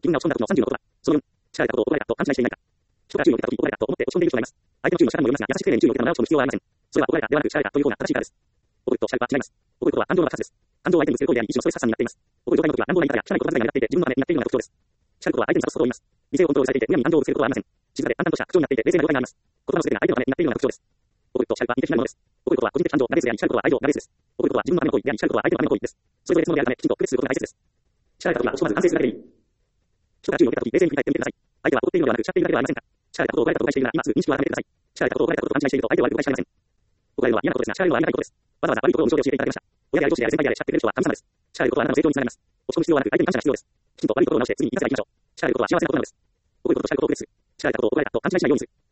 自分が落ち込んだ時の30のことは、その4、支配したことを怒られたと勘違いしていないか。人が注意を受けた時に怒られたと思って落ち込んでいる人がいます。相手の注意の仕方にもよりますが、優しく丁寧に注意を受けたのを直す必要はありません。それは怒られたではなく支配たという方が正しいからです。怒ると支配は違います。怒ることは感情の爆発です。感情を相手にする行為であり、一種のストレス発散になっています。怒る状態の時は乱暴な言い方や汚い言葉遣いになっていて、自分のためになっているのが特徴です。叱ることは相手に諭すことを言います。理性をコントロールされていて、むやみに感情をぶつけることはありません。静かで淡々とした口調になっていて、冷静な状態があります。言葉の全てが相手のためになっているのが特徴です。怒ると支配は二的なものです。怒ることは個人的感情がベースであり、叱ることは愛情がベースです。怒ることは自分のための行為であり、叱ることは相手のための行為です。それぞれ別物であるため、きちんと区別することが大切です。支配た時は落ち込まず安静するだけでいい。人が注意を受けた時、冷静に振り返ってみてください。相手は怒っているのではなく、叱っているだけではありませんか。支配たことを怒られたことを誤解しているなら、今すぐ認識を改めてください。支配たことを怒られたことを勘違いしていると、相手は悪く誤解していません。怒られるのは嫌なことですが、支配るのはありがたいことです。わざわざ悪いことを無償で教えていただきました。親であり上司であり先輩であり叱ってくれる人は神様です。支配ることはあなたの成長につながります。落ち込む必要はなく、相手に感謝が必要です。きちんと悪いことを直して次に生かせばいきましょう。支配ることは幸せなことなのです。怒ることと支配ることを区別する。支配たことを怒られたと勘違いしないようにする。